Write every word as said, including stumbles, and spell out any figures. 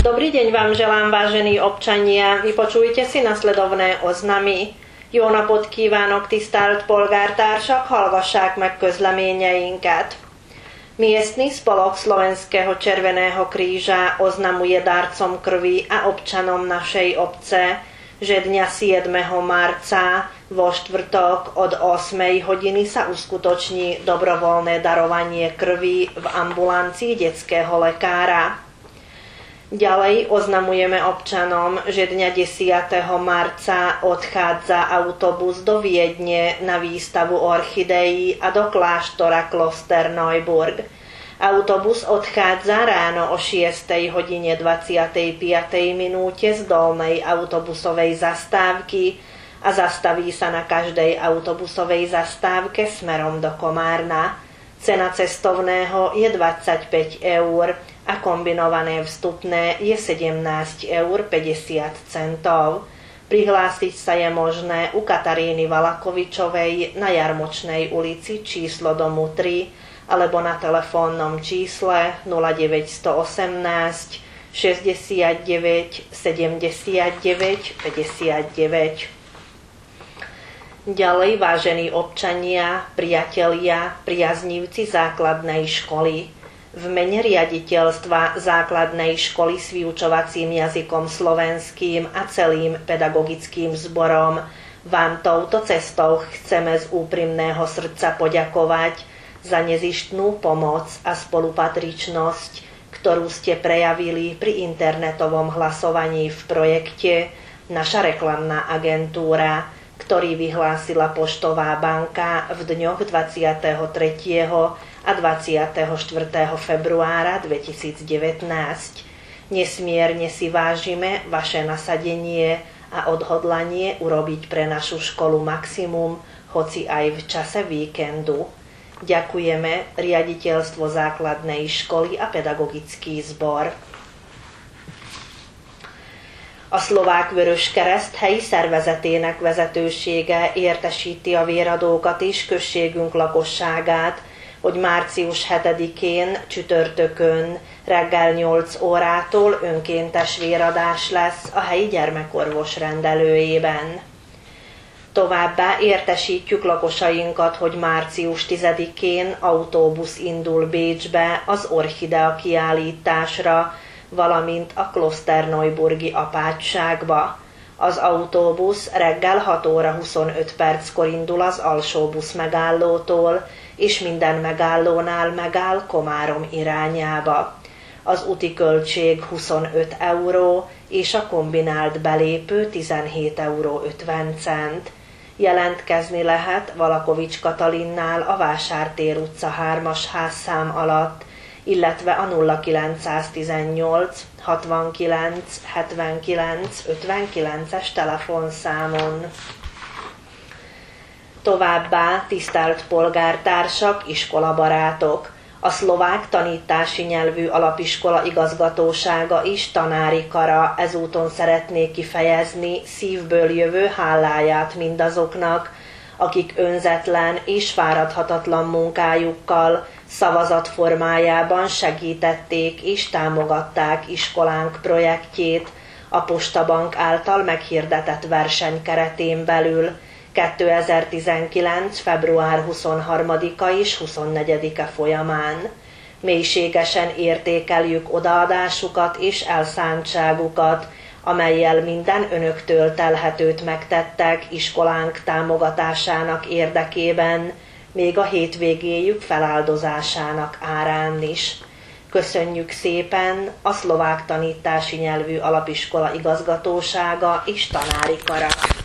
Dobrý deň vám želám, vážení občania. Vypočujte si nasledovné oznamy. Jó napot kívánok, tisztelt polgártársak, hallgassák meg közleményeinket. Miestny spolok Slovenského Červeného kríža oznamuje darcom krvi a občanom našej obce, že dňa siedmeho marca vo štvrtok od ôsmej hodiny sa uskutoční dobrovoľné darovanie krvi v ambulancii detského lekára. Ďalej oznamujeme občanom, že dňa desiateho marca odchádza autobus do Viedne na výstavu orchideí a do kláštora Klosterneuburg. Autobus odchádza ráno o šiestej hodine dvadsiatej piatej minúte z dolnej autobusovej zastávky a zastaví sa na každej autobusovej zastávke smerom do Komárna. Cena cestovného je dvadsaťpäť eur a kombinované vstupné je sedemnásť eur päťdesiat centov. Prihlásiť sa je možné u Kataríny Valakovičovej na Jarmočnej ulici číslo domu tri alebo na telefónnom čísle nula deväť jedna osem šesťdesiatdeväť sedemdesiatdeväť päťdesiatdeväť. Ďalej, vážení občania, priatelia, priaznivci základnej školy. V mene riaditeľstva základnej školy s vyučovacím jazykom slovenským a celým pedagogickým zborom vám touto cestou chceme z úprimného srdca poďakovať za nezištnú pomoc a spolupatričnosť, ktorú ste prejavili pri internetovom hlasovaní v projekte Naša reklamná agentúra, ktorý vyhlásila Poštová banka v dňoch dvadsiateho tretieho a dvadsiateho štvrtého februára dvetisícdevätnásť. Nesmierne si vážime vaše nasadenie a odhodlanie urobiť pre našu školu maximum, hoci aj v čase víkendu. Ďakujeme riaditeľstvo základnej školy a pedagogický zbor. A Szlovák Vöröskereszt helyi szervezetének vezetősége értesíti a véradókat és községünk lakosságát, hogy március hetedikén csütörtökön reggel nyolc órától önkéntes véradás lesz a helyi gyermekorvos rendelőjében. Továbbá értesítjük lakosainkat, hogy március tizedikén autóbusz indul Bécsbe az orchidea kiállításra, valamint a Klosterneuburgi apátságba. Az autóbusz reggel hat óra huszonöt perckor indul az alsó busz megállótól, és minden megállónál megáll Komárom irányába. Az úti költség huszonöt euró, és a kombinált belépő tizenhét euró ötven cent. Jelentkezni lehet Valakovics Katalinnál a Vásártér utca hármas házszám alatt, illetve a nulla kilencszáztizennyolc hatvankilenc hetvenkilenc ötvenkilences telefonszámon. Továbbá, tisztelt polgártársak, iskolabarátok! A szlovák tanítási nyelvű alapiskola igazgatósága és tanári kara ezúton szeretné kifejezni szívből jövő háláját mindazoknak, akik önzetlen és fáradhatatlan munkájukkal szavazat formájában segítették és támogatták iskolánk projektjét a Postabank által meghirdetett verseny keretén belül kétezer-tizenkilenc. február huszonharmadika és huszonnegyedike folyamán. Mélységesen értékeljük odaadásukat és elszántságukat, amellyel minden önöktől telhetőt megtettek iskolánk támogatásának érdekében, még a hétvégéjük feláldozásának árán is. Köszönjük szépen a Szlovák Tanítási Nyelvű Alapiskola igazgatósága és tanári kara.